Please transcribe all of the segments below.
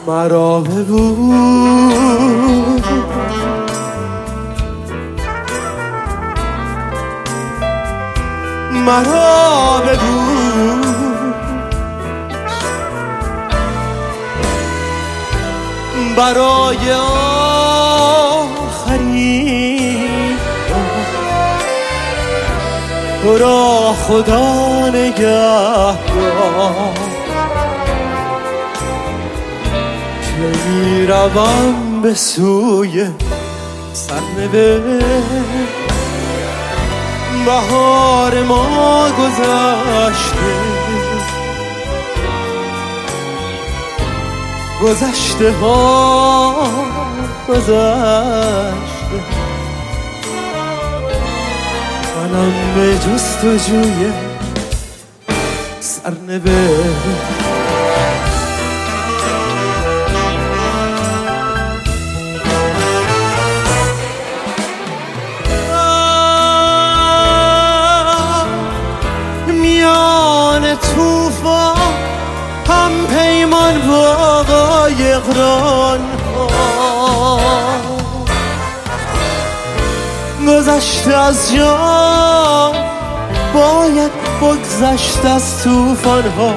مرا بگو مرا بگو برای آخرین تو را خدا نگهدار که میروم به سوی سرنوشت بهار ما گذشته گذشته ها گذشته منم به جستجوی سرنوشت توفان هم پیمان با قایقران ها گذشته از جان باید بگذشت از توفان ها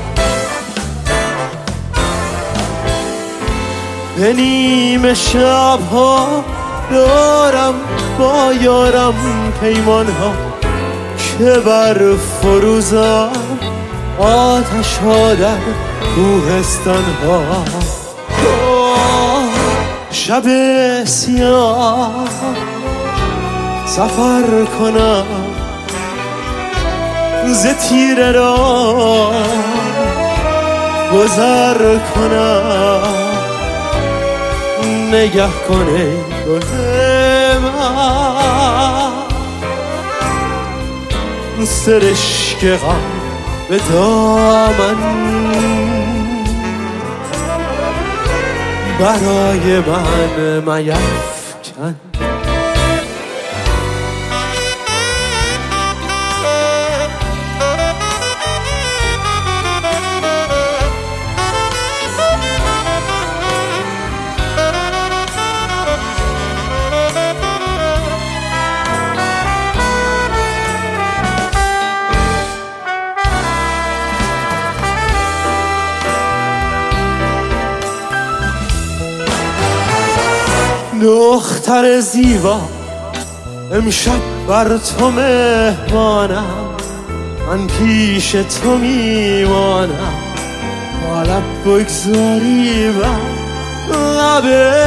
به نیمه شب ها دارم با یارم پیمان ها که بر فروزان آتش ها در کوهستان ها شب سیاه سفر کنم ز تیره را گذر کنم نگه کنه گل من سرشک غم به دامن برای من میفکن دختر زیبا امشب بر تو مهمانم من پیش تو میمانم با لب بگذاری بر لب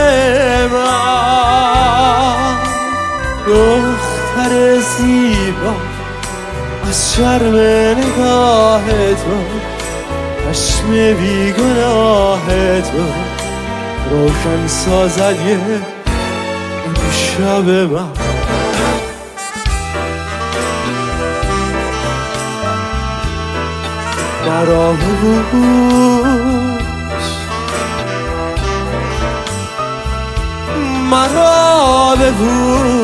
من دختر زیبا از شرم نگاه تو چشم بیگناه تو روشن سازد یه شب من مرا ببوس مرا ببوس